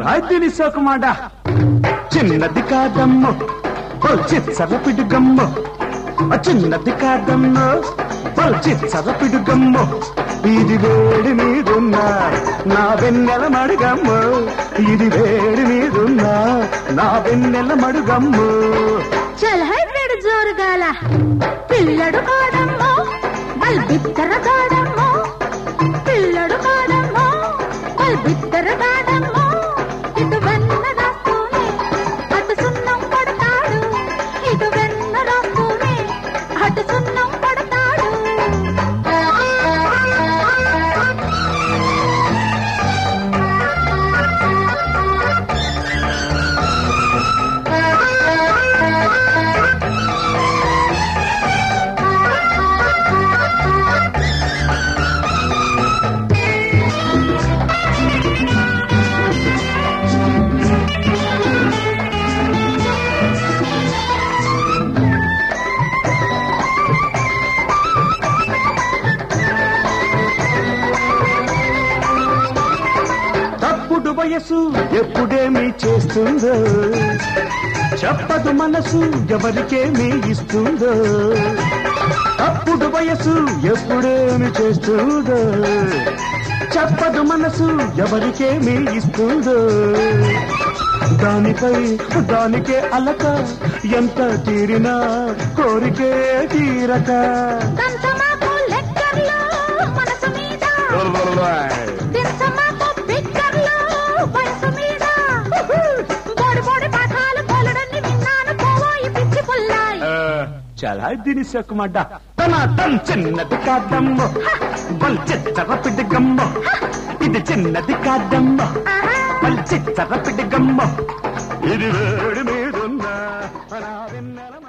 అయితే నీ సోకమాట చిన్నది కాదమ్మో చిచ్చర పిడుగమ్మో చిన్నది కాదమ్మో చిచ్చర పిడుగమ్మో ఇది వేడి మీదున్నా నా వెన్నెల మడుగమ్మో ఇది వేడి మీదున్నా నా వెన్నెల మడుగమ్మో చల్ హైబ్రిడ్ జోరుగాల పిల్లడు కాడమ్మో బల్బిత్తర కాడమ్మో పిల్లడు కాడమ్మో బల్బిత్తర కాడమ్మో ఇటు వెన్న రాస్తూనే అటు సున్నం పడతాడు ఇటు వెన్న రాస్తూనే అటు సున్నం పడతాడు వయసు ఎప్పుడేమి చేస్తుందో చెప్పదు మనసు ఎవరికేమి ఇస్తుందో అప్పుడు వయసు ఎప్పుడేమి చేస్తుందో చెప్పదు మనసు ఎవరికేమి ఇస్తుందో దానికే అలక ఎంత తీరినా కోరికే తీరక చాలా దీని సొక్కమాట తన చిన్నది కాదమ్మో బల్ చిచ్చర పిడిగమ్మో ఇది చిన్నది కాదమ్మో బల్ చిచ్చర పిడిగమ్మో ఇది వేడి మీదున్నా